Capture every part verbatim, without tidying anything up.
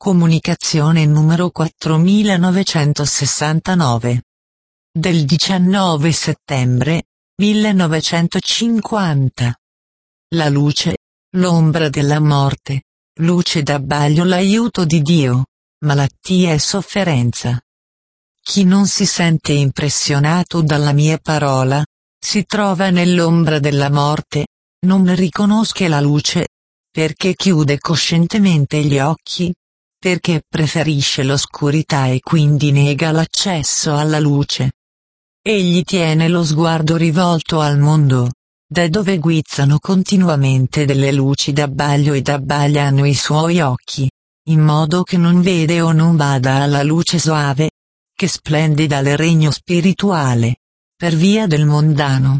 Comunicazione numero quattromilanovecentosessantanove. Del diciannove settembre millenovecentocinquanta. La luce, l'ombra della morte, luce d'abbaglio, l'aiuto di Dio, malattia e sofferenza. Chi non si sente impressionato dalla mia parola, si trova nell'ombra della morte, non riconosce la luce, perché chiude coscientemente gli occhi, perché preferisce l'oscurità e quindi nega l'accesso alla luce. Egli tiene lo sguardo rivolto al mondo, da dove guizzano continuamente delle luci d'abbaglio ed abbagliano i suoi occhi, in modo che non vede o non bada alla luce soave, che splende dal regno spirituale, per via del mondano.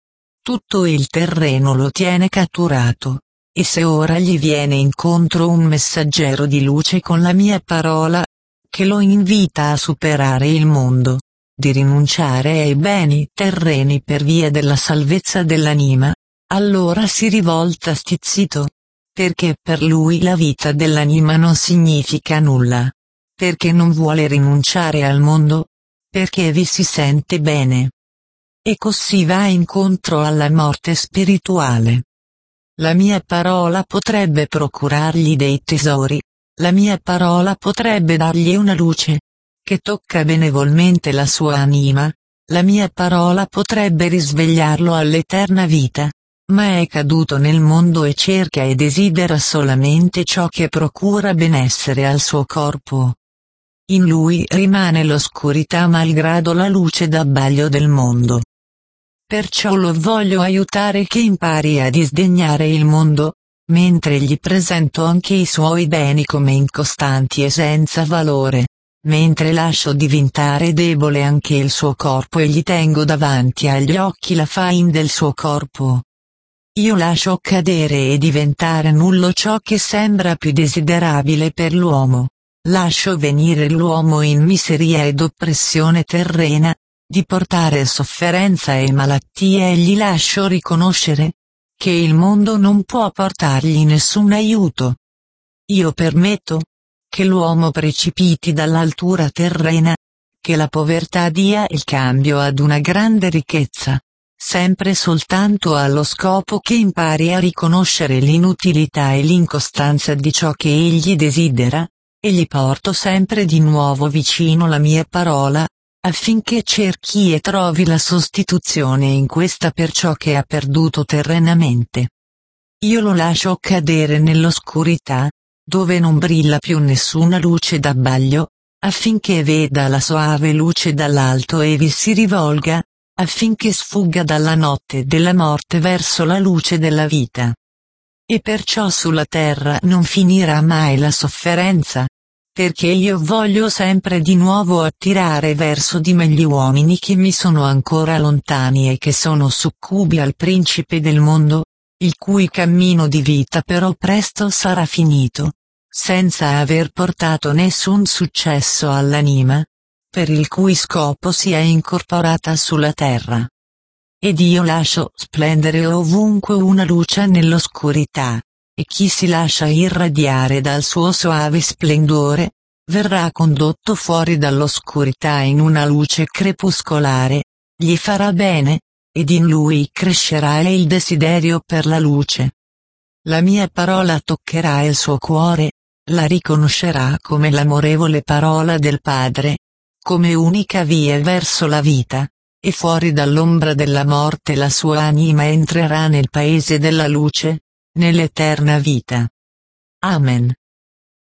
Tutto il terreno lo tiene catturato, e se ora gli viene incontro un messaggero di luce con la mia parola, che lo invita a superare il mondo, di rinunciare ai beni terreni per via della salvezza dell'anima, allora si rivolta stizzito, perché per lui la vita dell'anima non significa nulla, perché non vuole rinunciare al mondo, perché vi si sente bene. E così va incontro alla morte spirituale. La mia parola potrebbe procurargli dei tesori, la mia parola potrebbe dargli una luce, che tocca benevolmente la sua anima, la mia parola potrebbe risvegliarlo all'eterna vita, ma è caduto nel mondo e cerca e desidera solamente ciò che procura benessere al suo corpo. In lui rimane l'oscurità malgrado la luce d'abbaglio del mondo. Perciò lo voglio aiutare che impari a disdegnare il mondo, mentre gli presento anche i suoi beni come incostanti e senza valore, mentre lascio diventare debole anche il suo corpo e gli tengo davanti agli occhi la faina del suo corpo. Io lascio cadere e diventare nullo ciò che sembra più desiderabile per l'uomo, lascio venire l'uomo in miseria ed oppressione terrena, di portare sofferenza e malattie e gli lascio riconoscere che il mondo non può portargli nessun aiuto. Io permetto che l'uomo precipiti dall'altura terrena, che la povertà dia il cambio ad una grande ricchezza, sempre soltanto allo scopo che impari a riconoscere l'inutilità e l'incostanza di ciò che egli desidera, e gli porto sempre di nuovo vicino la mia parola, affinché cerchi e trovi la sostituzione in questa per ciò che ha perduto terrenamente. Io lo lascio cadere nell'oscurità, dove non brilla più nessuna luce d'abbaglio, affinché veda la soave luce dall'alto e vi si rivolga, affinché sfugga dalla notte della morte verso la luce della vita. E perciò sulla terra non finirà mai la sofferenza, perché io voglio sempre di nuovo attirare verso di me gli uomini che mi sono ancora lontani e che sono succubi al principe del mondo, il cui cammino di vita però presto sarà finito, senza aver portato nessun successo all'anima, per il cui scopo si è incorporata sulla terra. Ed io lascio splendere ovunque una luce nell'oscurità, e chi si lascia irradiare dal suo soave splendore, verrà condotto fuori dall'oscurità in una luce crepuscolare, gli farà bene, ed in lui crescerà il desiderio per la luce. La mia parola toccherà il suo cuore, la riconoscerà come l'amorevole parola del Padre, come unica via verso la vita, e fuori dall'ombra della morte la sua anima entrerà nel paese della luce, nell'eterna vita. Amen.